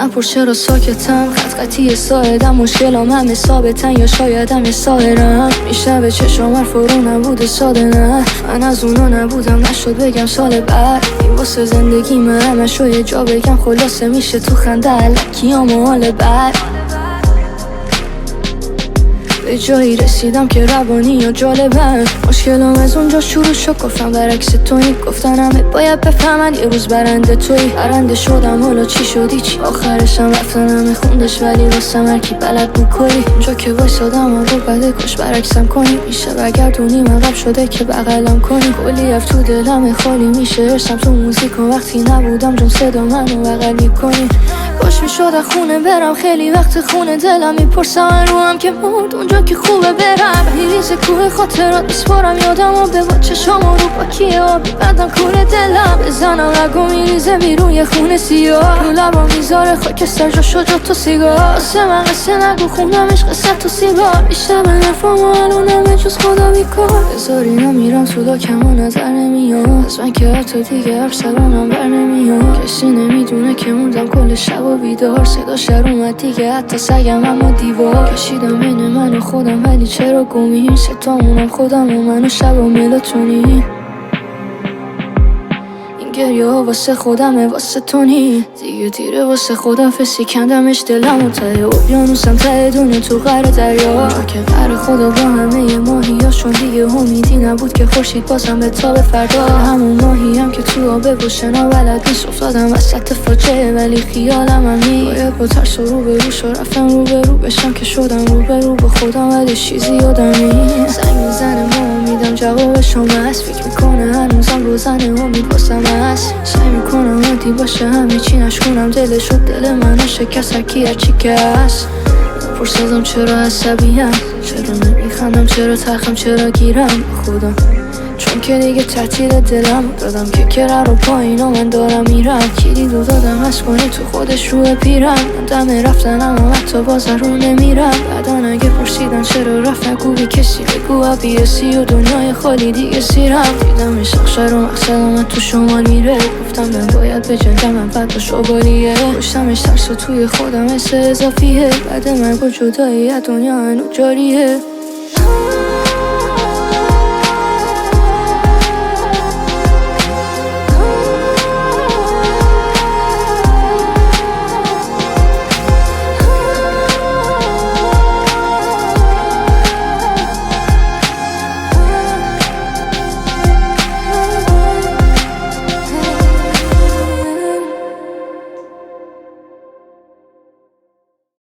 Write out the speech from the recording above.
نپرس چرا ساکتم، خط خطی ساعدم، مشکلام همه ثابتن یا شایدم یه سایرم. میشه به چشام فرو نبوده ساده، نه من از اونا نبودم، نشد بگم سال بعد این واسه زندگی من همشو یه جا بگم، خلاصه میشه تو خنده الکیام و حال بعد. به جایی رسیدم که روانی یا جالبن، مشکلام از اونجا شروع شد، گفتم برعکس تویی، گفتن همه باید بفهمن یه روز برنده تویی. برنده شدم حالا چی شدی چی، آخرشم رفتن همه خوندش، ولی واسه مرکی بلد بود کلی. اونجا که وایسادم رو بده کاش برعکسم کنی، میشه برگردونیم عقب شده که بغلم کنی. کلی اف تو دلم خالی میشه، ارسم تو موزیک و وقتی نبودم جون صدا منو بغل میکنی. کاش میشد خونه برم، خیلی وقت خونه دلم میپرسم رو هم که مرد اونجا که خوبه برم. ریز کوه خاطرات میسپارم یادم و به با چشام رو با کیه آبی بندم کوره دلم. بزنم رگو میریزه بیرون یه خونه سیاه، رو لبا میذاره خاکستر جا شد جا تو سیگار. واسه من قصه نگو خوندمش قصه تو سیگار، بیشتر به نفرم و الانم جز خدا بیکار. بذاری نمیرم سودا کم و نظر نمیاد، از من که حتی دیگه حرف سرانم بر نمیاد. کسی نمیدونه که موندم کل شب و بیدار، صدا شر اومد دیگه حتی سگم اما دیوار. کشیدم بین من و خودم ولی چرا گمی، ستامونم خودم و من و شب و ملاتونی. این گریه ها واسه خودمه واسه تو نی، دیگه دیره واسه خدا فسی کندمش دلم و ته اقیانوسم ته دونه تو غر دریا. که غر خدا با همه ماهیاشون دیگه امیدی نبود که خورشید بازم به تاب فردا. همون ماهی هم که تو آبه و شنا بلد نیست، افتادم وسط فاجعه ولی خیالم هم نی. باید با ترس و رو به رو شو رفتم رو به رو بشم که شدم رو به رو با خودم ولی چیزی یادم نی. زنگ میزنه ما امیدم جوابشم هست، فکر میکنه هنوزم روزنه امید واسم هست. سعی میکنم عادی باشه همه چی نشکنم، دلشو دل منو شکست هرکی هرچی که هست. پرسیدم چرا عصبیم، چرا نمیخندم، چرا تلخم، چرا گیرم خودم، چون که دیگه تعطیل دلم دادم که کره رو پایین و من دارم میرم. کلید رو دادم از کنه تو خودش روی پیرم، من دم رفتنم و حتی باز رو نمیرم. بعدا اگه پرسیدن چرا رفت نگو بی کسی، بگو ابیسی و دنیای خالی دیگه سیرم. دیدم شخصر و مقصدم تو شمال میره، گفتم من باید به جنگم من بد با شبالیه. پشتمش ترس و توی خودم حس اضافیه، بعد مرگ و جدایی دنیا هنو جاریه.